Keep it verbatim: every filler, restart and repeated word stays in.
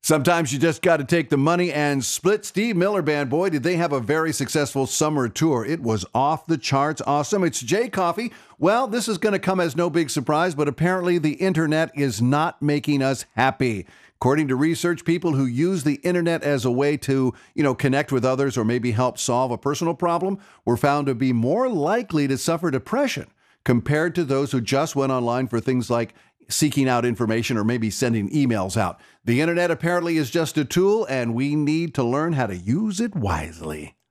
Sometimes you just got to take the money and split. Steve Miller Band, boy, did they have a very successful summer tour. It was off the charts awesome. It's Jay Coffee. Well, this is going to come as no big surprise, but apparently the internet is not making us happy. According to research, people who use the internet as a way to, you know, connect with others or maybe help solve a personal problem were found to be more likely to suffer depression compared to those who just went online for things like seeking out information or maybe sending emails out. The internet apparently is just a tool, and we need to learn how to use it wisely.